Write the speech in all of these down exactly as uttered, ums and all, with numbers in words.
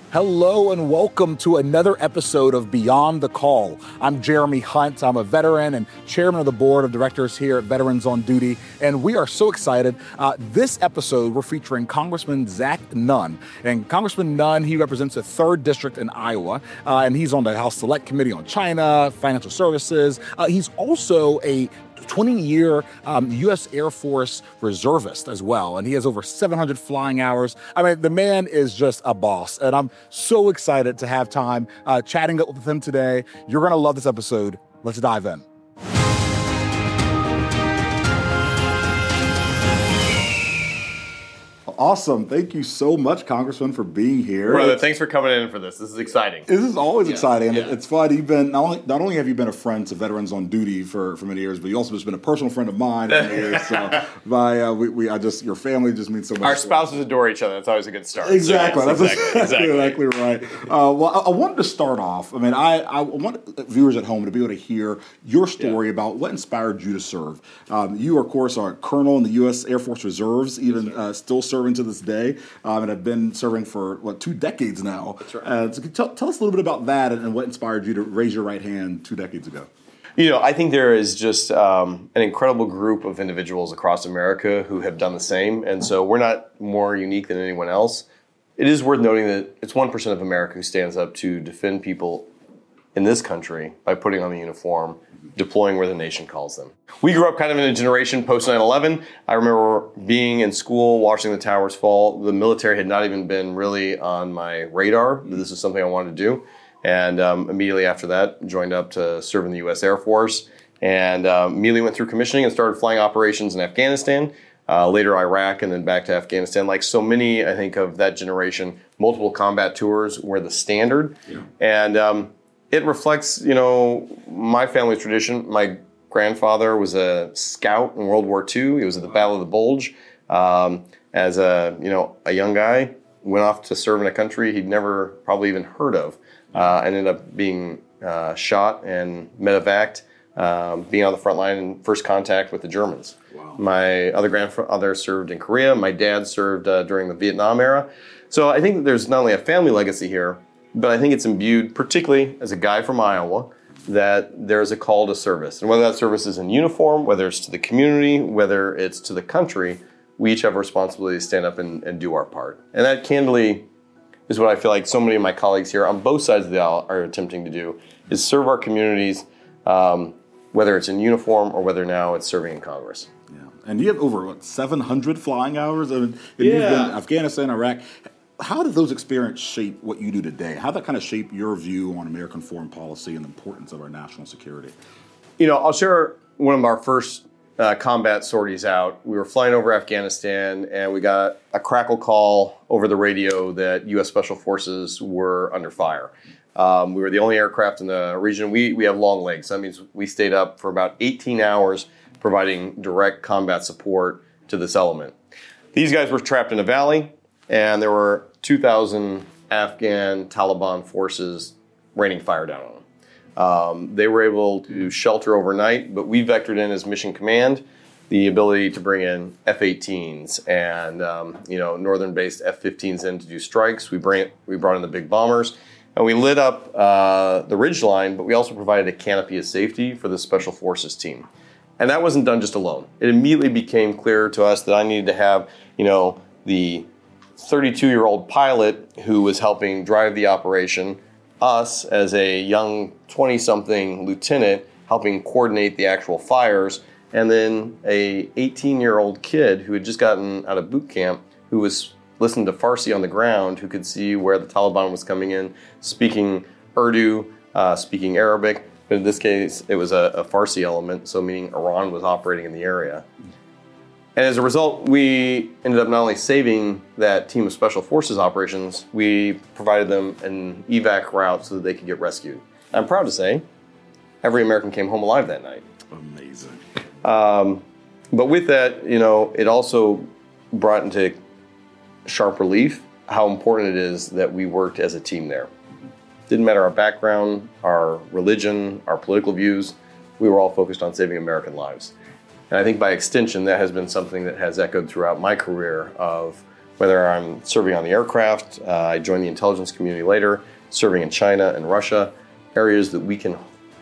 Hello and welcome to another episode of Beyond the Call. I'm Jeremy Hunt. I'm a veteran and chairman of the board of directors here at Veterans on Duty, and we are so excited. Uh, this episode, we're featuring Congressman Zach Nunn. And Congressman Nunn, he represents the third District in Iowa, uh, and he's on the House Select Committee on China, Financial Services. Uh, he's also a twenty-year um, U S Air Force reservist as well, and he has over seven hundred flying hours. I mean, the man is just a boss, and I'm so excited to have time uh, chatting with him today. You're going to love this episode. Let's dive in. Awesome. Thank you so much, Congressman, for being here. Brother, thanks for coming in for this. This is exciting. This is always yeah, exciting. Yeah. It's fun. You've been not only not only have you been a friend to Veterans on Duty for, for many years, but you also just been a personal friend of mine for many years. So, my uh, we, we I just your family just means so much. Our spouses adore each other. That's always a good start. Exactly. So, That's exactly, exactly, exactly. exactly right. Uh, well, I, I wanted to start off. I mean, I, I want viewers at home to be able to hear your story yeah. about what inspired you to serve. Um, you, of course, are a colonel in the U S Air Force Reserves, even yes, uh, still serving to this day. Um, and have been serving for, what, two decades now. That's right. Uh, so tell, tell us a little bit about that and, and what inspired you to raise your right hand two decades ago. You know, I think there is just um, an incredible group of individuals across America who have done the same. And so we're not more unique than anyone else. It is worth noting that it's one percent of America who stands up to defend people in this country by putting on the uniform, deploying where the nation calls them. We grew up kind of in a generation post nine eleven. I remember being in school, watching the towers fall. The military had not even been really on my radar. This is something I wanted to do. And um, immediately after that, joined up to serve in the U S Air Force. And um, immediately went through commissioning and started flying operations in Afghanistan. Uh, later Iraq, and then back to Afghanistan. Like so many, I think, of that generation, multiple combat tours were the standard. Yeah. And um, it reflects, you know, my family's tradition. My grandfather was a scout in World War Two. He was at the Battle of the Bulge. Um, as a, you know, a young guy, went off to serve in a country he'd never probably even heard of. Uh, ended up being uh, shot and medevaced, um, being on the front line in first contact with the Germans. Wow. My other grandfather served in Korea. My dad served uh, during the Vietnam era. So I think that there's not only a family legacy here, but I think it's imbued, particularly as a guy from Iowa, that there's a call to service. And whether that service is in uniform, whether it's to the community, whether it's to the country, we each have a responsibility to stand up and, and do our part. And that candidly is what I feel like so many of my colleagues here on both sides of the aisle are attempting to do, is serve our communities, um, whether it's in uniform or whether now it's serving in Congress. Yeah. And you have over, what, seven hundred flying hours? I mean, yeah. You've been Afghanistan, Iraq. How did those experiences shape what you do today? How did that kind of shape your view on American foreign policy and the importance of our national security? You know, I'll share one of our first uh, combat sorties out. We were flying over Afghanistan, and we got a crackle call over the radio that U S Special Forces were under fire. Um, we were the only aircraft in the region. We, we have long legs. That means we stayed up for about eighteen hours providing direct combat support to this element. These guys were trapped in a valley, and there were two thousand Afghan Taliban forces raining fire down on them. Um, they were able to shelter overnight, but we vectored in as mission command the ability to bring in F eighteens and um, you know northern-based F fifteens in to do strikes. We bring we brought in the big bombers, and we lit up uh, the ridgeline, but we also provided a canopy of safety for the Special Forces team. And that wasn't done just alone. It immediately became clear to us that I needed to have you know the thirty-two-year-old pilot who was helping drive the operation, us as a young twenty-something lieutenant helping coordinate the actual fires, and then a eighteen-year-old kid who had just gotten out of boot camp who was listening to Farsi on the ground, who could see where the Taliban was coming in, speaking Urdu, uh, speaking Arabic. But in this case, it was a, a Farsi element, so meaning Iran was operating in the area. And as a result, we ended up not only saving that team of Special Forces operations, we provided them an evac route so that they could get rescued. I'm proud to say, every American came home alive that night. Amazing. Um, but with that, you know, it also brought into sharp relief how important it is that we worked as a team there. Didn't matter our background, our religion, our political views, we were all focused on saving American lives. And I think by extension, that has been something that has echoed throughout my career of whether I'm serving on the aircraft, uh, I joined the intelligence community later, serving in China and Russia, areas that we can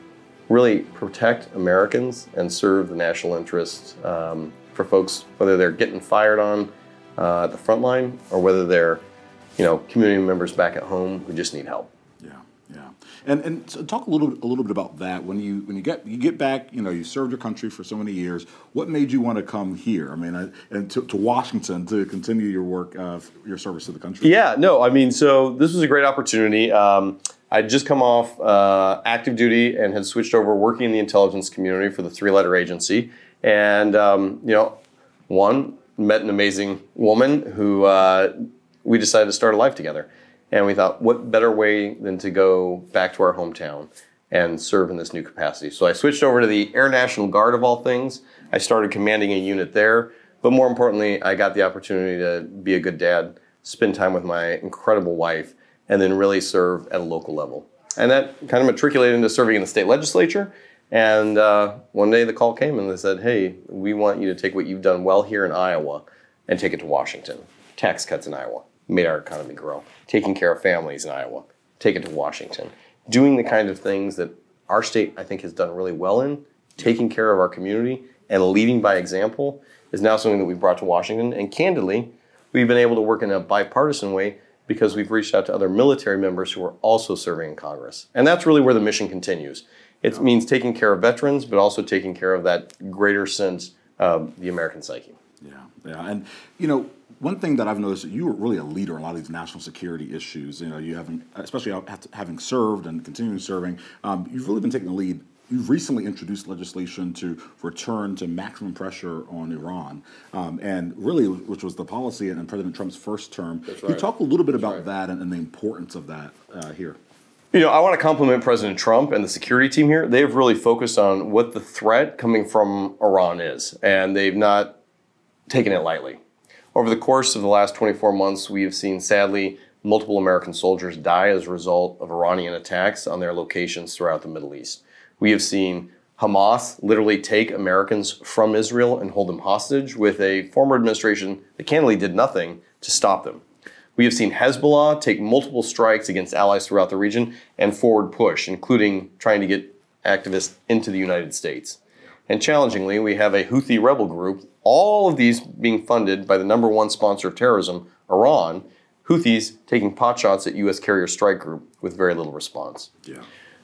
really protect Americans and serve the national interest um, for folks, whether they're getting fired on uh, at the front line or whether they're, you know, community members back at home who just need help. Yeah, yeah. And and so talk a little a little bit about that. When you when you get you get back, you know, you served your country for so many years. What made you want to come here? I mean, I, and to, to Washington to continue your work, uh, your service to the country. Yeah, no, I mean, so this was a great opportunity. Um, I'd just come off uh, active duty and had switched over working in the intelligence community for the three-letter agency. And, um, you know, one, met an amazing woman who uh, we decided to start a life together. And we thought, what better way than to go back to our hometown and serve in this new capacity. So I switched over to the Air National Guard, of all things. I started commanding a unit there. But more importantly, I got the opportunity to be a good dad, spend time with my incredible wife, and then really serve at a local level. And that kind of matriculated into serving in the state legislature. And uh, one day the call came and they said, hey, we want you to take what you've done well here in Iowa and take it to Washington. Tax cuts in Iowa made our economy grow. Taking care of families in Iowa, take it to Washington. Doing the kind of things that our state, I think, has done really well in, taking care of our community and leading by example is now something that we've brought to Washington. And candidly, we've been able to work in a bipartisan way because we've reached out to other military members who are also serving in Congress. And that's really where the mission continues. It means taking care of veterans, but also taking care of that greater sense of the American psyche. Yeah, yeah. And, you know, one thing that I've noticed, you were really a leader in a lot of these national security issues. You know, you haven't, especially having served and continuing serving, um, you've really been taking the lead. You've recently introduced legislation to return to maximum pressure on Iran, um, and really, which was the policy in President Trump's first term. That's right. Can you talk a little bit about right. that and, and the importance of that uh, here? You know, I want to compliment President Trump and the security team here. They've really focused on what the threat coming from Iran is, and they've not taken it lightly. Over the course of the last twenty-four months, we have seen, sadly, multiple American soldiers die as a result of Iranian attacks on their locations throughout the Middle East. We have seen Hamas literally take Americans from Israel and hold them hostage with a former administration that candidly did nothing to stop them. We have seen Hezbollah take multiple strikes against allies throughout the region and forward push, including trying to get activists into the United States. And challengingly, we have a Houthi rebel group, all of these being funded by the number one sponsor of terrorism, Iran, Houthis taking potshots at U S carrier strike group with very little response. Yeah.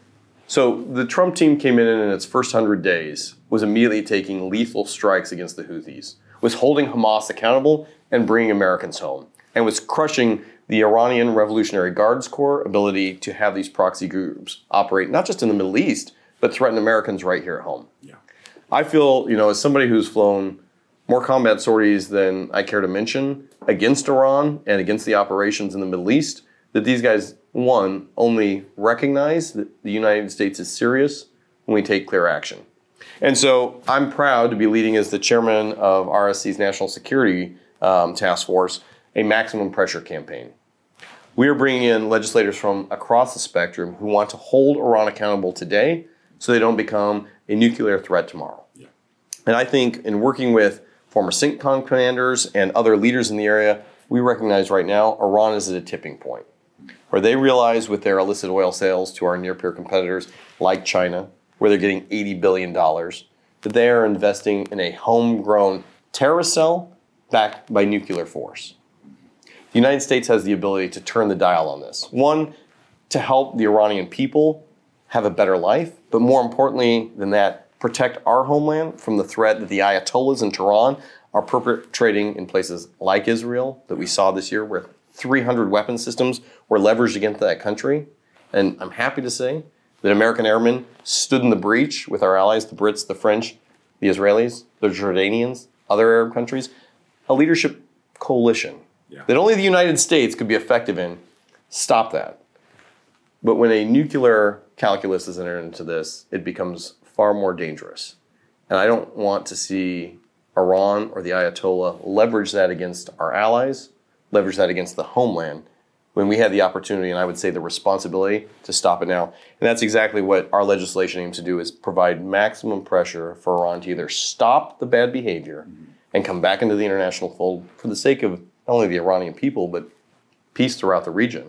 So the Trump team came in and in its first one hundred days was immediately taking lethal strikes against the Houthis, was holding Hamas accountable and bringing Americans home, and was crushing the Iranian Revolutionary Guards Corps ability to have these proxy groups operate not just in the Middle East, but threaten Americans right here at home. Yeah. I feel, you know, as somebody who's flown more combat sorties than I care to mention against Iran and against the operations in the Middle East, that these guys, one, only recognize that the United States is serious when we take clear action. And so I'm proud to be leading as the chairman of R S C's National Security um, Task Force a maximum pressure campaign. We are bringing in legislators from across the spectrum who want to hold Iran accountable today so they don't become a nuclear threat tomorrow. Yeah. And I think in working with former CENTCOM commanders and other leaders in the area, we recognize right now Iran is at a tipping point where they realize with their illicit oil sales to our near-peer competitors like China, where they're getting eighty billion dollars, that they are investing in a homegrown terrorist cell backed by nuclear force. The United States has the ability to turn the dial on this. One, to help the Iranian people have a better life, but more importantly than that, protect our homeland from the threat that the Ayatollahs in Tehran are perpetrating in places like Israel that we saw this year, where three hundred weapon systems were leveraged against that country. And I'm happy to say that American airmen stood in the breach with our allies, the Brits, the French, the Israelis, the Jordanians, other Arab countries, a leadership coalition yeah. that only the United States could be effective in. Stop that. But when a nuclear calculus is entered into this, it becomes far more dangerous. And I don't want to see Iran or the Ayatollah leverage that against our allies, leverage that against the homeland, when we had the opportunity, and I would say the responsibility, to stop it now. And that's exactly what our legislation aims to do, is provide maximum pressure for Iran to either stop the bad behavior mm-hmm. and come back into the international fold for the sake of not only the Iranian people, but peace throughout the region,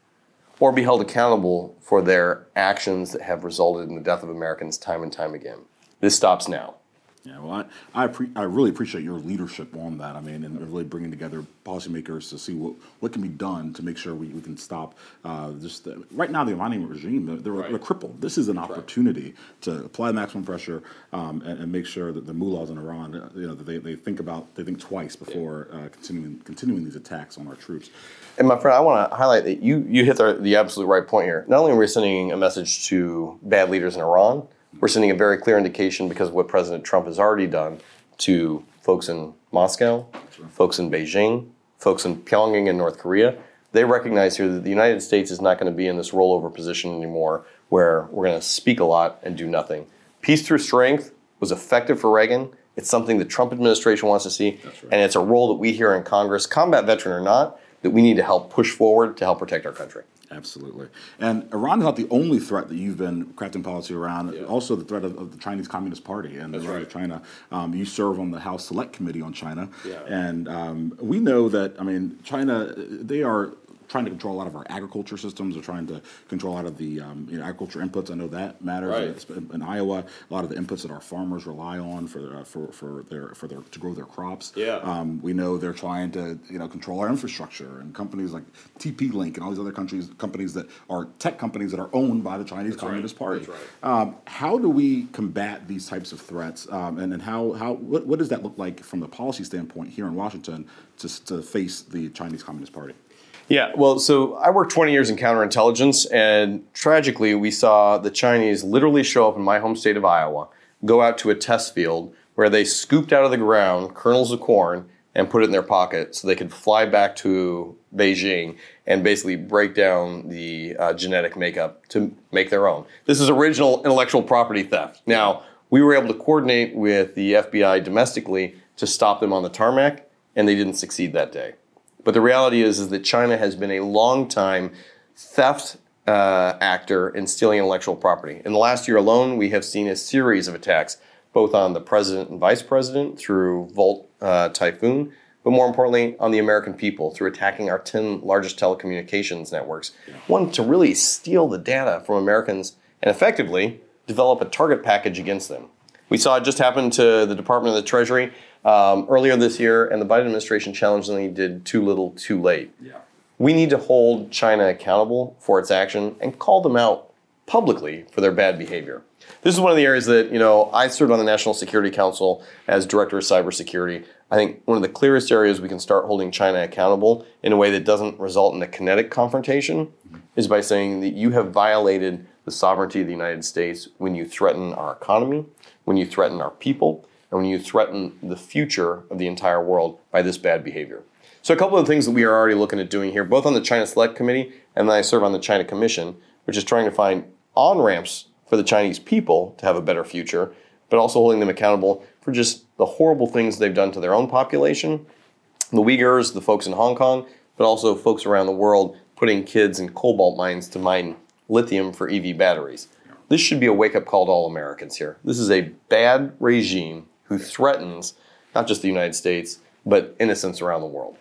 or be held accountable for their actions that have resulted in the death of Americans time and time again. This stops now. Yeah, well, I I, pre- I really appreciate your leadership on that. I mean, and really bringing together policymakers to see what, what can be done to make sure we, we can stop uh, just the, right now the Iranian regime. They're, they're, right. they're crippled. This is an opportunity right. to apply maximum pressure um, and, and make sure that the mullahs in Iran, you know, that they, they think about they think twice before yeah. uh, continuing continuing these attacks on our troops. And my friend, I want to highlight that you you hit the, the absolute right point here. Not only are we sending a message to bad leaders in Iran, we're sending a very clear indication because of what President Trump has already done to folks in Moscow, right. folks in Beijing, folks in Pyongyang and North Korea. They recognize here that the United States is not going to be in this rollover position anymore where we're going to speak a lot and do nothing. Peace through strength was effective for Reagan. It's something the Trump administration wants to see, right. and it's a role that we here in Congress, combat veteran or not, that we need to help push forward to help protect our country. Absolutely. And Iran is not the only threat that you've been crafting policy around. Yeah. Also the threat of, of the Chinese Communist Party and That's the right of China. Um, you serve on the House Select Committee on China. Yeah. And um, we know that, I mean, China, they are trying to control a lot of our agriculture systems. They're trying to control a lot of the um, you know, agriculture inputs. I know that matters. Right. In, in Iowa, a lot of the inputs that our farmers rely on for uh, for for their for their to grow their crops. Yeah. Um, we know they're trying to you know control our infrastructure, and companies like T P Link and all these other countries companies that are tech companies that are owned by the Chinese That's Communist right. Party. That's right. Um, how do we combat these types of threats? Um, and and how how what, what does that look like from the policy standpoint here in Washington to to face the Chinese Communist Party? Yeah, well, so I worked twenty years in counterintelligence, and tragically, we saw the Chinese literally show up in my home state of Iowa, go out to a test field where they scooped out of the ground kernels of corn and put it in their pocket so they could fly back to Beijing and basically break down the uh, genetic makeup to make their own. This is original intellectual property theft. Now, we were able to coordinate with the F B I domestically to stop them on the tarmac, and they didn't succeed that day. But the reality is, is that China has been a long-time theft uh, actor in stealing intellectual property. In the last year alone, we have seen a series of attacks, both on the president and vice president through Volt uh, Typhoon, but more importantly, on the American people through attacking our ten largest telecommunications networks. One, to really steal the data from Americans and effectively develop a target package against them. We saw it just happen to the Department of the Treasury um, earlier this year, and the Biden administration challengingly did too little, too late. Yeah. We need to hold China accountable for its action and call them out publicly for their bad behavior. This is one of the areas that, you know, I served on the National Security Council as Director of Cybersecurity. I think one of the clearest areas we can start holding China accountable in a way that doesn't result in a kinetic confrontation mm-hmm. is by saying that you have violated the sovereignty of the United States when you threaten our economy, when you threaten our people, and when you threaten the future of the entire world by this bad behavior. So a couple of things that we are already looking at doing here, both on the China Select Committee and then I serve on the China Commission, which is trying to find on-ramps for the Chinese people to have a better future, but also holding them accountable for just the horrible things they've done to their own population, the Uyghurs, the folks in Hong Kong, but also folks around the world putting kids in cobalt mines to mine lithium for E V batteries. This should be a wake-up call to all Americans here. This is a bad regime who threatens not just the United States, but innocents around the world.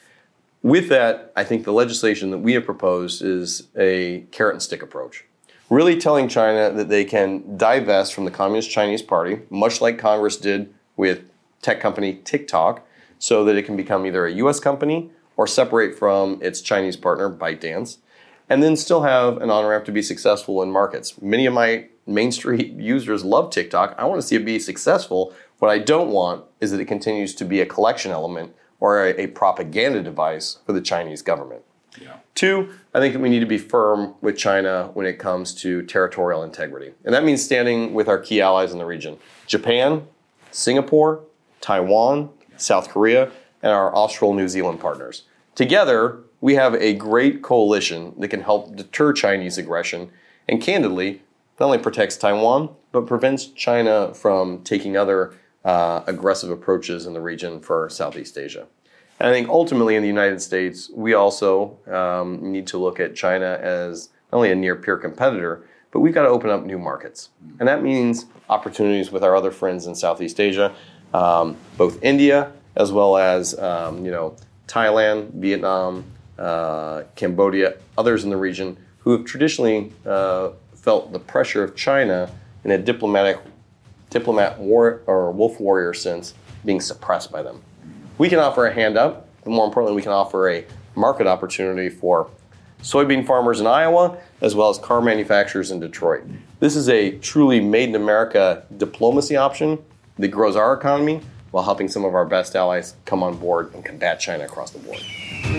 With that, I think the legislation that we have proposed is a carrot and stick approach. Really telling China that they can divest from the Communist Chinese Party, much like Congress did with tech company TikTok, so that it can become either a U S company or separate from its Chinese partner, ByteDance, and then still have an on-ramp to be successful in markets. Many of my Main Street users love TikTok. I want to see it be successful. What I don't want is that it continues to be a collection element or a, a propaganda device for the Chinese government. Yeah. Two, I think that we need to be firm with China when it comes to territorial integrity. And that means standing with our key allies in the region. Japan, Singapore, Taiwan, South Korea, and our Austral New Zealand partners. Together, we have a great coalition that can help deter Chinese aggression and candidly not only protects Taiwan, but prevents China from taking other uh, aggressive approaches in the region for Southeast Asia. And I think ultimately in the United States, we also um, need to look at China as not only a near-peer competitor, but we've got to open up new markets. And that means opportunities with our other friends in Southeast Asia, um, both India as well as um, you know Thailand, Vietnam, uh, Cambodia, others in the region who have traditionally uh, felt the pressure of China in a diplomatic, diplomat war or wolf warrior sense being suppressed by them. We can offer a hand up, but more importantly, we can offer a market opportunity for soybean farmers in Iowa, as well as car manufacturers in Detroit. This is a truly made in America diplomacy option that grows our economy while helping some of our best allies come on board and combat China across the board.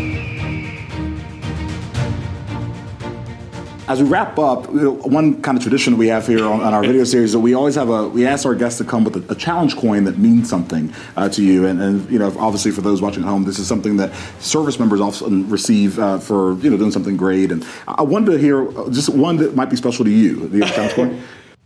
As we wrap up, you know, one kind of tradition we have here on, on our video series is that we always have a, we ask our guests to come with a, a challenge coin that means something uh, to you. And, and, you know, obviously for those watching at home, this is something that service members often receive uh, for, you know, doing something great. And I wanted to hear just one that might be special to you. Do you have a challenge coin?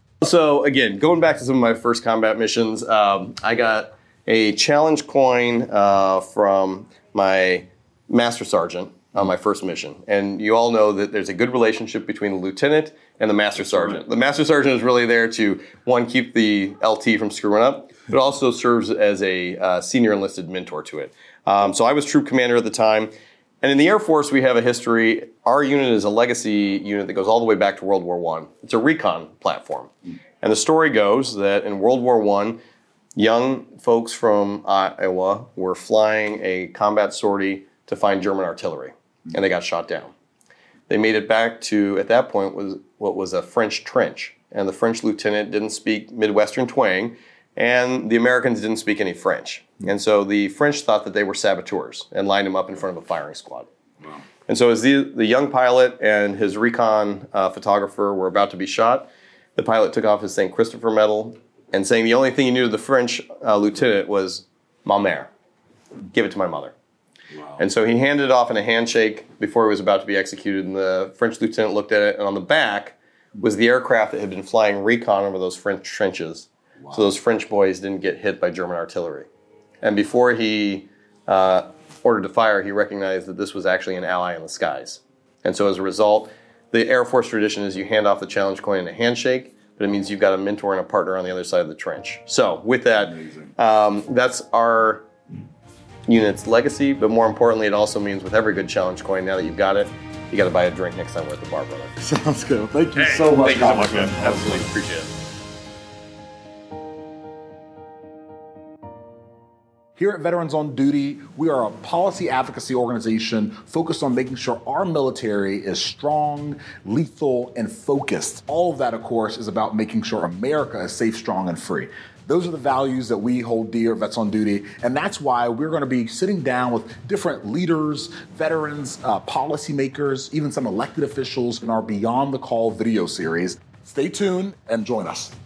So again, going back to some of my first combat missions, um, I got a challenge coin uh, from my Master Sergeant on my first mission. And you all know that there's a good relationship between the lieutenant and the master sergeant. The master sergeant is really there to, one, keep the L T from screwing up, but also serves as a uh, senior enlisted mentor to it. Um, so I was troop commander at the time. And in the Air Force, we have a history. Our unit is a legacy unit that goes all the way back to World War One. It's a recon platform. And the story goes that in World War One, young folks from Iowa were flying a combat sortie to find German artillery. And they got shot down. They made it back to, at that point, was what was a French trench. And the French lieutenant didn't speak Midwestern twang, and the Americans didn't speak any French. And so the French thought that they were saboteurs and lined them up in front of a firing squad. Wow. And so as the, the young pilot and his recon uh, photographer were about to be shot, the pilot took off his Saint Christopher medal and saying the only thing he knew to the French uh, lieutenant was, "Ma mère," give it to my mother. Wow. And so he handed it off in a handshake before he was about to be executed, and the French lieutenant looked at it, and on the back was the aircraft that had been flying recon over those French trenches. Wow. So those French boys didn't get hit by German artillery. And before he uh, ordered to fire, he recognized that this was actually an ally in the skies. And so as a result, the Air Force tradition is you hand off the challenge coin in a handshake, but it means you've got a mentor and a partner on the other side of the trench. So with that, um, that's our unit's legacy, but more importantly, it also means with every good challenge coin, now that you've got it, you got to buy a drink next time we're at the bar, brother. Sounds good. Thank you hey, so much. Thank you so much, man. Absolutely. Appreciate it. Here at Veterans on Duty, we are a policy advocacy organization focused on making sure our military is strong, lethal, and focused. All of that, of course, is about making sure America is safe, strong, and free. Those are the values that we hold dear at Vets on Duty, and that's why we're going to be sitting down with different leaders, veterans, uh, policymakers, even some elected officials in our Beyond the Call video series. Stay tuned and join us.